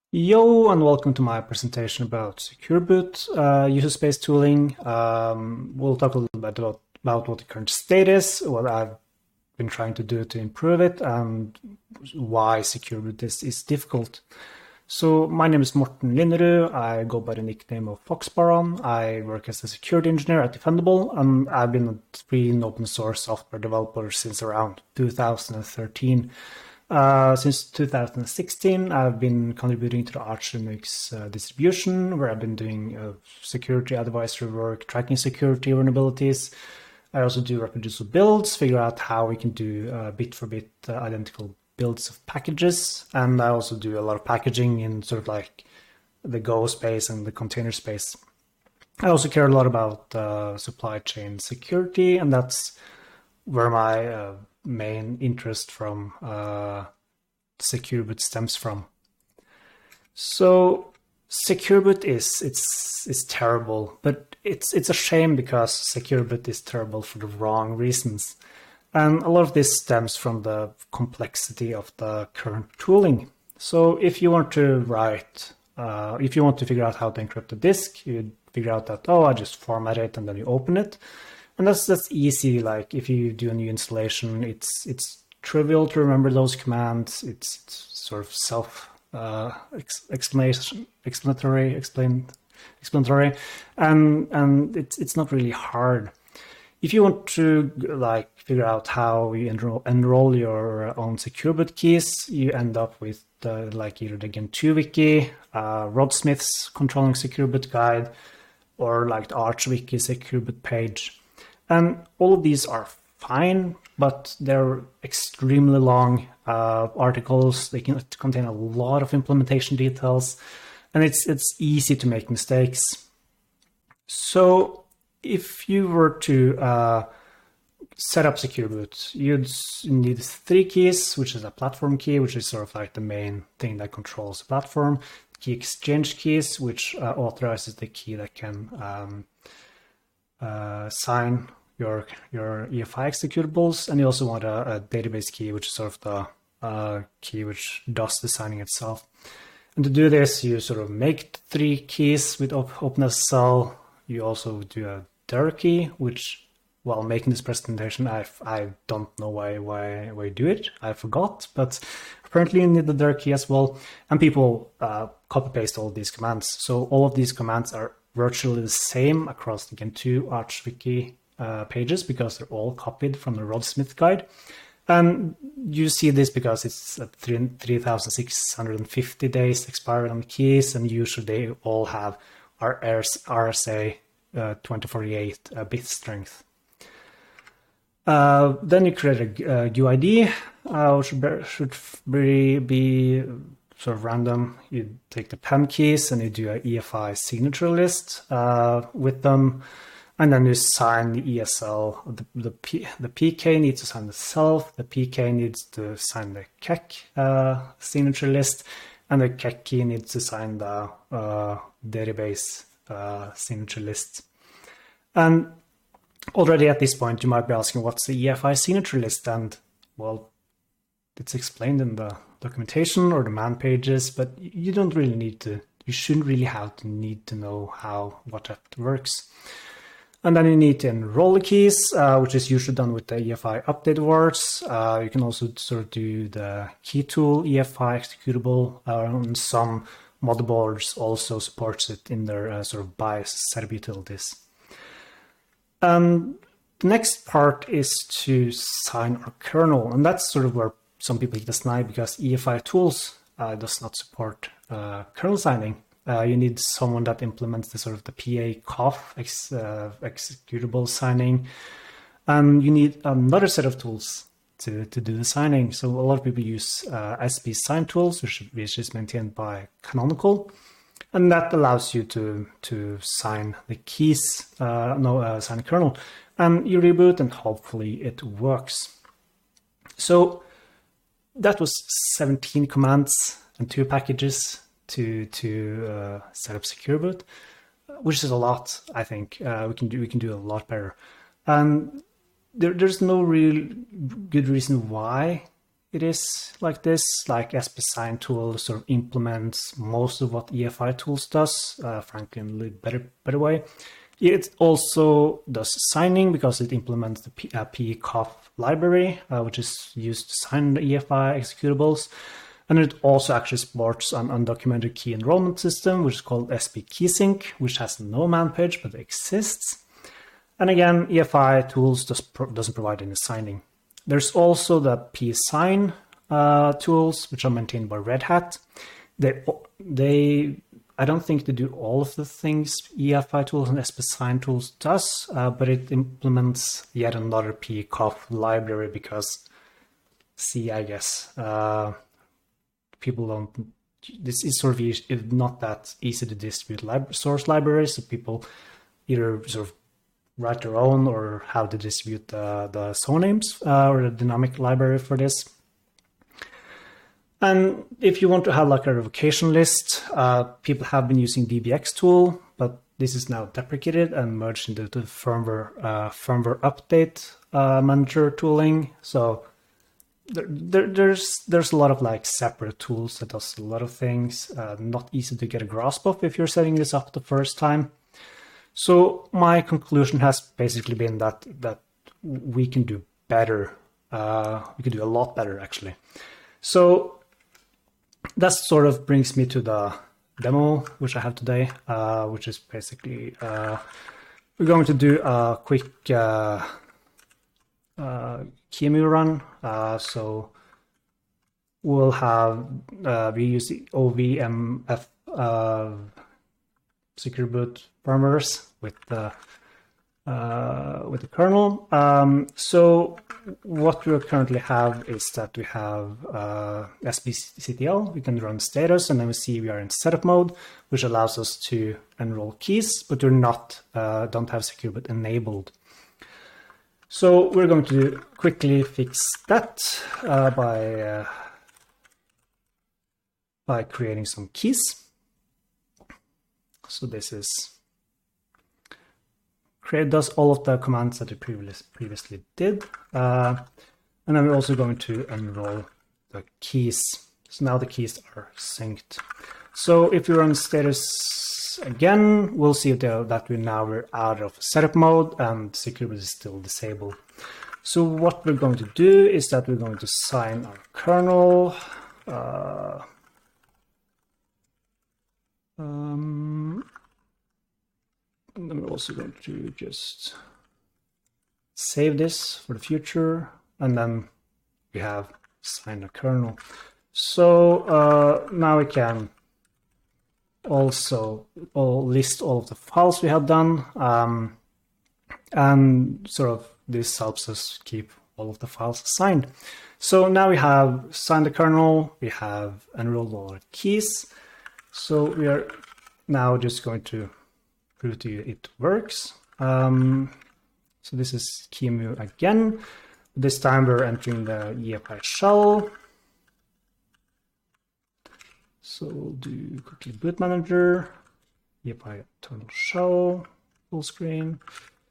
Yo, and welcome to my presentation about Secure Boot user space tooling. We'll talk a little bit about what the current state is, what I've been trying to do to improve it, and why Secure Boot is difficult. So my name is Morten Linderud. I go by the nickname of Foxbaron. I work as a security engineer at Defendable, and I've been a free and open source software developer since around 2013. Since 2016, I've been contributing to the Arch Linux distribution, where I've been doing security advisory work, tracking security vulnerabilities. I also do reproducible builds, figure out how we can do bit-for-bit identical builds of packages. And I also do a lot of packaging in sort of like the Go space and the container space. I also care a lot about supply chain security, and that's where my main interest from Secure Boot stems from. So Secure Boot is terrible, but it's a shame because Secure Boot is terrible for the wrong reasons. And a lot of this stems from the complexity of the current tooling. So if you want to if you want to figure out how to encrypt a disk, you figure out that, oh, I just format it and then you open it. And that's easy. Like if you do a new installation, it's trivial to remember those commands. It's sort of explanatory, and it's not really hard. If you want to like figure out how you enroll your own Secure Boot keys, you end up with like either the Gentoo wiki, Rod Smith's Controlling Secure Boot guide, or like the Arch wiki Secure Boot page. And all of these are fine, but they're extremely long articles. They can contain a lot of implementation details, and it's easy to make mistakes. So if you were to set up Secure Boot, you'd need three keys, which is a platform key, which is sort of like the main thing that controls the platform. Key exchange keys, which authorizes the key that can sign your EFI executables, and you also want a database key, which is sort of the key which does the signing itself. And to do this, you sort of make three keys with OpenSSL. You also do a dir key, which, while making this presentation, I don't know why you do it. I forgot, but apparently you need the dir key as well. And people copy paste all these commands. So all of these commands are virtually the same across the Gentoo Arch wiki pages because they're all copied from the Rod Smith guide. And you see this because it's 3,650 days expired on keys, and usually they all have our RSA 2048 bit strength. Then you create a UID, which should be sort of random. You take the PEM keys and you do an EFI signature list with them. And then you sign the ESL. The PK needs to sign the self. The PK needs to sign the KEK signature list. And the KEK key needs to sign the database signature list. And already at this point, you might be asking, what's the EFI signature list? And, well, it's explained in the documentation or the man pages, but you don't really need to. You shouldn't really need to know what that works. And then you need to enroll the keys, which is usually done with the EFI update words. You can also sort of do the key tool EFI executable. And some motherboards also supports it in their sort of BIOS setup utilities. The next part is to sign our kernel, and that's sort of where some people hit the snide because EFI tools does not support kernel signing. You need someone that implements the sort of the PA-COF executable signing. And you need another set of tools to do the signing. So a lot of people use SB sign tools, which is maintained by Canonical. And that allows you to sign the keys, sign the kernel. And you reboot and hopefully it works. So that was 17 commands and 2 packages to set up Secure Boot, which is a lot. I think we can do a lot better. And there's no real good reason why it is like this. Like SPSign tool sort of implements most of what EFI tools does, frankly, in a little better way. It also does signing because it implements the PCOF library, which is used to sign the EFI executables. And it also actually supports an undocumented key enrollment system, which is called SP KeySync, which has no man page, but exists. And again, EFI tools doesn't provide any signing. There's also the psign tools, which are maintained by Red Hat. I don't think they do all of the things EFI tools and SPSign tools does, but it implements yet another PCOF library because, I guess, people don't. This is sort of not that easy to distribute source libraries, so people either sort of write their own or how to distribute the zone names or the dynamic library for this. And if you want to have like a revocation list, people have been using DBX tool, but this is now deprecated and merged into the firmware update manager tooling. So there's a lot of like separate tools that does a lot of things, not easy to get a grasp of if you're setting this up the first time. So my conclusion has basically been that we can do better. We can do a lot better actually. So that sort of brings me to the demo which I have today, which is basically we're going to do a quick QEMU run. So we'll have we use the OVMF secure boot firmwares with the kernel. So what we currently have is that we have SBCTL. We can run status, and then we see we are in setup mode, which allows us to enroll keys, but we're not don't have secure boot enabled. So we're going to quickly fix that by creating some keys. So this is does all of the commands that we previously did. And then we're also going to enroll the keys. So now the keys are synced. So if we run status again, we'll see that we're out of setup mode and secure boot is still disabled. So what we're going to do is that we're going to sign our kernel. And then we're also going to just save this for the future, and then we have signed a kernel. So now we can also list all of the files we have done, and sort of this helps us keep all of the files signed. So now we have signed the kernel, we have enrolled all our keys. So we are now just going to prove to you it works. So this is QEMU again. This time we're entering the EFI shell. So we'll do quickly boot manager, EFI internal shell, full screen.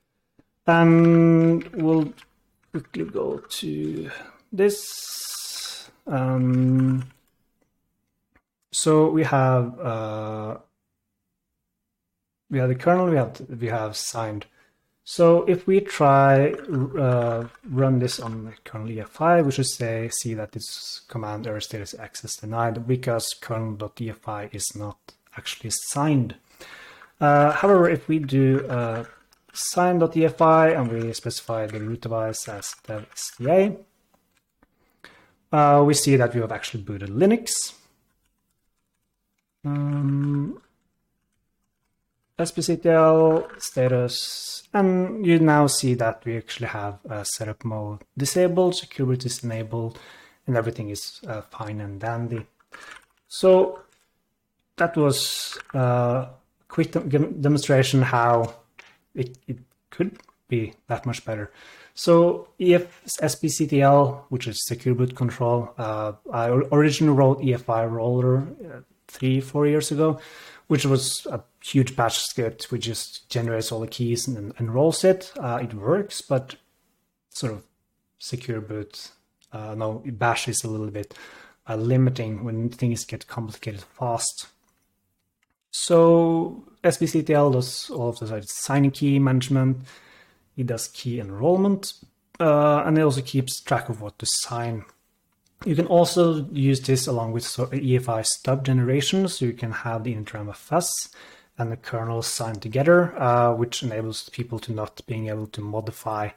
And we'll quickly go to this. So we have the kernel, we have signed. So if we try run this on the kernel EFI, we should see that this command error status access denied because kernel.efi is not actually signed. However, if we do sign.efi and we specify the root device as dev.sta, we see that we have actually booted Linux. SBCTL status, and you now see that we actually have setup mode disabled, secure boot is enabled, and everything is fine and dandy. So that was a quick demonstration how it could be that much better. So if SBCTL, which is secure boot control, I originally wrote EFI roller 3-4 years ago, which was a huge batch script which just generates all the keys and enrolls it. It works, but sort of secure boot no, Bash is a little bit limiting when things get complicated fast. So SBCTL does all of the signing key management. It does key enrollment, and it also keeps track of what to sign. You can also use this along with EFI stub generation, so you can have the initramfs and the kernel signed together, which enables people to not being able to modify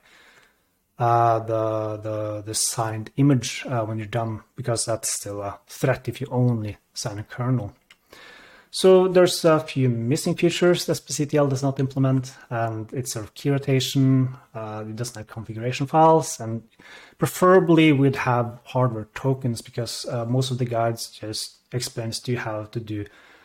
the signed image when you're done, because that's still a threat if you only sign a kernel. So there's a few missing features that SBCTL does not implement, and it's sort of key rotation, it doesn't have configuration files, and preferably we'd have hardware tokens, because most of the guides just explains to you how to do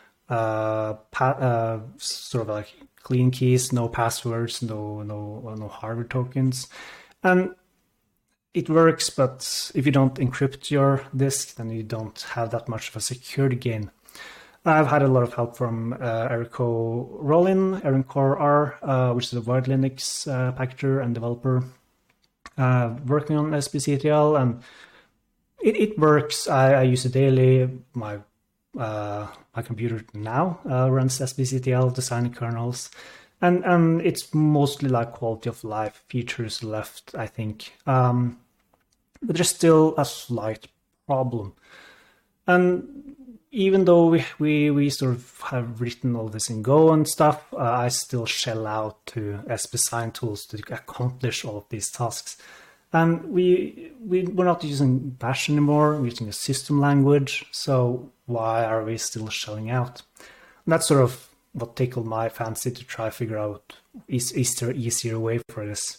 sort of like clean keys, no passwords, no hardware tokens. And it works, but if you don't encrypt your disk, then you don't have that much of a security gain. I've had a lot of help from Erico Rollin, Core R, which is a Wired Linux packager and developer, working on SBCTL, and it works. I use it daily. My computer now runs SBCTL to sign kernels, and it's mostly like quality of life features left, I think. But there's still a slight problem, and even though we sort of have written all this in Go and stuff, I still shell out to SBSign tools to accomplish all of these tasks. And we're not using Bash anymore, we're using a system language, so why are we still shelling out? And that's sort of what tickled my fancy to try to figure out, is there an easier way for this?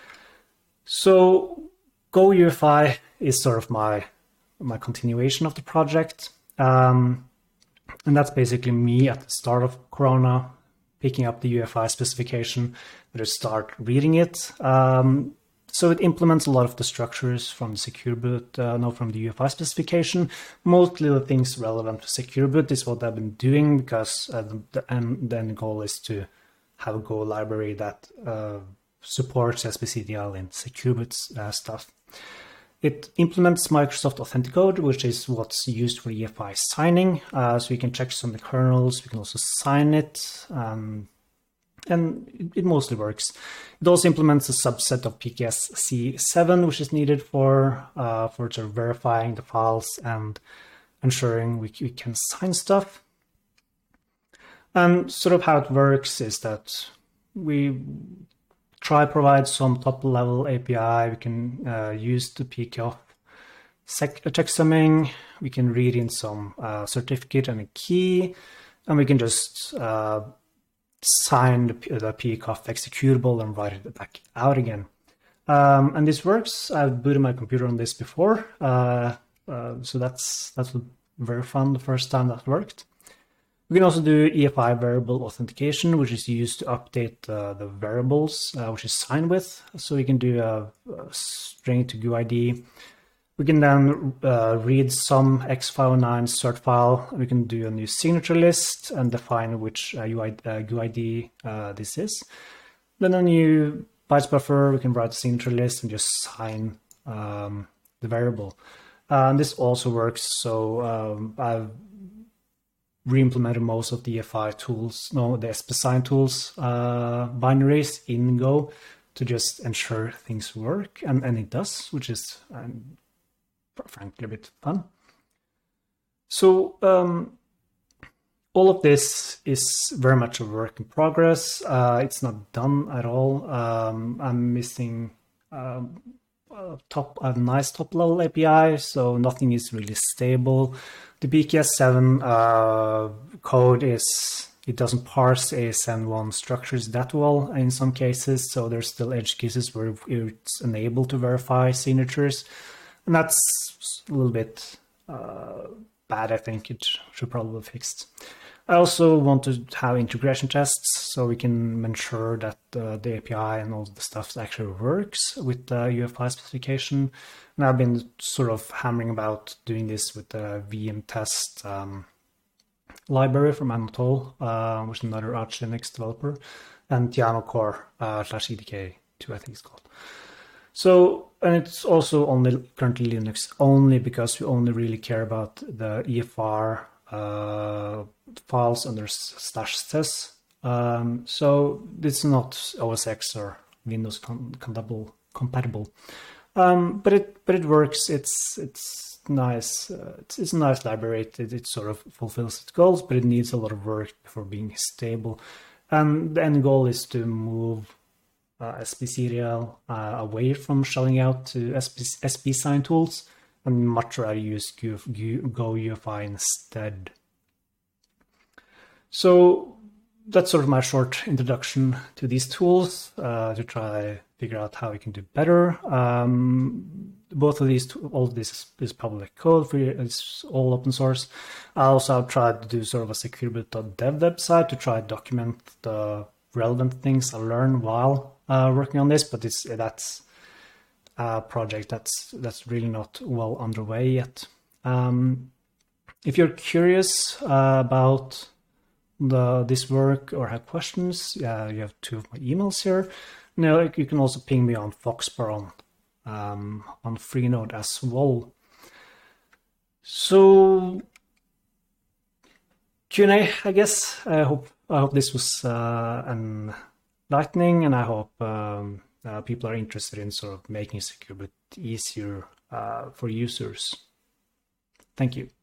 So Go UEFI is sort of my continuation of the project. And that's basically me at the start of Corona, picking up the UEFI specification, and just start reading it. So it implements a lot of the structures from the Secure Boot, from the UEFI specification. Mostly the things relevant to Secure Boot is what I've been doing, because the end goal is to have a Go library that supports SBCTL and Secure Boot stuff. It implements Microsoft Authenticator, which is what's used for EFI signing. So you can check some of the kernels, we can also sign it, and it mostly works. It also implements a subset of PKS-C7, which is needed for sort of verifying the files and ensuring we can sign stuff. And sort of how it works is that we try provide some top-level API. We can use the PKOff checksumming. We can read in some certificate and a key, and we can just sign the PKOff executable and write it back out again. And this works. I've booted my computer on this before, so that's very fun the first time that worked. We can also do EFI variable authentication, which is used to update the variables which is signed with. So we can do a string to GUID. We can then read some X509 cert file. We can do a new signature list and define which GUID this is. Then a new bytes buffer, we can write a signature list and just sign the variable. And this also works. So I've re-implemented most of the EFI tools, the SBSign tools binaries in Go to just ensure things work, and it does, which is frankly a bit fun. So all of this is very much a work in progress. It's not done at all. I'm missing a nice top-level API, so nothing is really stable. The PKS-7 code it doesn't parse ASN1 structures that well in some cases, so there's still edge cases where it's unable to verify signatures, and that's a little bit bad. I think it should probably be fixed. I also want to have integration tests so we can ensure that the API and all the stuff actually works with the UEFI specification. And I've been sort of hammering about doing this with the VM test library from Anatol, which is another Arch Linux developer, and Tiano Core /EDK2, I think it's called. So, and it's also only currently Linux only because we only really care about the EFR files under /sys. So it's not OS X or Windows compatible. But it works. It's nice. It's a nice library. It sort of fulfills its goals, but it needs a lot of work before being stable. And the end goal is to move SBCTL away from shelling out to SB sign tools and much rather use Go UEFI instead. So that's sort of my short introduction to these tools to try figure out how we can do better. Both of these, all of this is public code, it's all open source. I also have tried to do sort of a secureboot.dev website to try to document the relevant things I learned while working on this, but that's a project that's really not well underway yet. If you're curious about this work or have questions, you have two of my emails here. Now you can also ping me on Foxbar on Freenode as well. So Q&A, I guess. I hope this was enlightening, and I hope people are interested in sort of making secure but easier for users. Thank you.